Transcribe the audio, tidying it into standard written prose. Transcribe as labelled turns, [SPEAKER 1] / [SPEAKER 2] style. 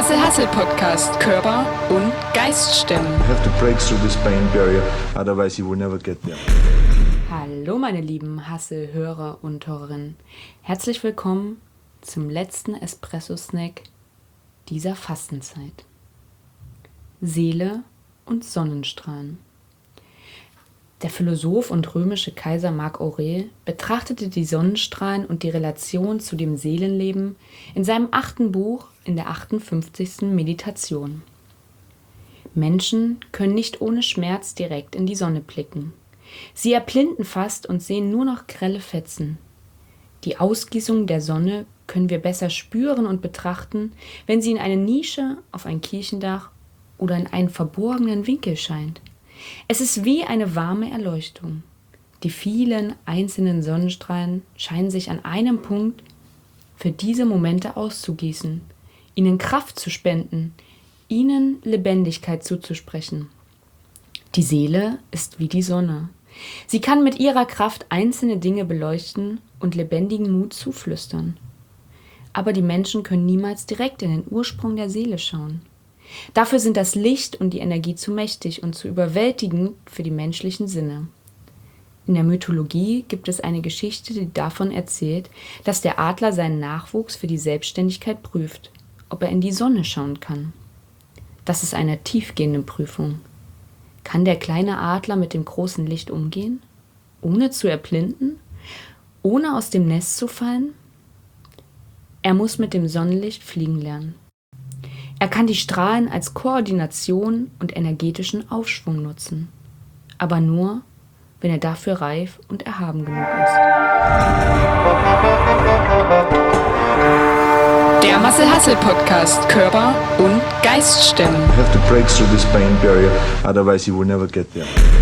[SPEAKER 1] Muscle Hustle Podcast. Körper und Geist stemmen.
[SPEAKER 2] You have to break through this pain barrier, otherwise you will never get there.
[SPEAKER 1] Hallo meine lieben Hustle-Hörer und Hörerinnen. Herzlich willkommen zum letzten Espresso-Snack dieser Fastenzeit. Seele und Sonnenstrahlen. Der Philosoph und römische Kaiser Marc Aurel betrachtete die Sonnenstrahlen und die Relation zu dem Seelenleben in seinem 8. Buch in der 58. Meditation. Menschen können nicht ohne Schmerz direkt in die Sonne blicken. Sie erblinden fast und sehen nur noch grelle Fetzen. Die Ausgießung der Sonne können wir besser spüren und betrachten, wenn sie in eine Nische, auf ein Kirchendach oder in einen verborgenen Winkel scheint. Es ist wie eine warme Erleuchtung. Die vielen einzelnen Sonnenstrahlen scheinen sich an einem Punkt für diese Momente auszugießen, ihnen Kraft zu spenden, ihnen Lebendigkeit zuzusprechen. Die Seele ist wie die Sonne. Sie kann mit ihrer Kraft einzelne Dinge beleuchten und lebendigen Mut zuflüstern. Aber die Menschen können niemals direkt in den Ursprung der Seele schauen. Dafür sind das Licht und die Energie zu mächtig und zu überwältigend für die menschlichen Sinne. In der Mythologie gibt es eine Geschichte, die davon erzählt, dass der Adler seinen Nachwuchs für die Selbstständigkeit prüft, ob er in die Sonne schauen kann. Das ist eine tiefgehende Prüfung. Kann der kleine Adler mit dem großen Licht umgehen, ohne zu erblinden, ohne aus dem Nest zu fallen? Er muss mit dem Sonnenlicht fliegen lernen. Er kann die Strahlen als Koordination und energetischen Aufschwung nutzen, aber nur, wenn er dafür reif und erhaben genug ist.
[SPEAKER 3] Der Muscle Hustle Podcast. Körper und Geist stemmen.
[SPEAKER 2] You have to break through this pain barrier, otherwise you will never get there.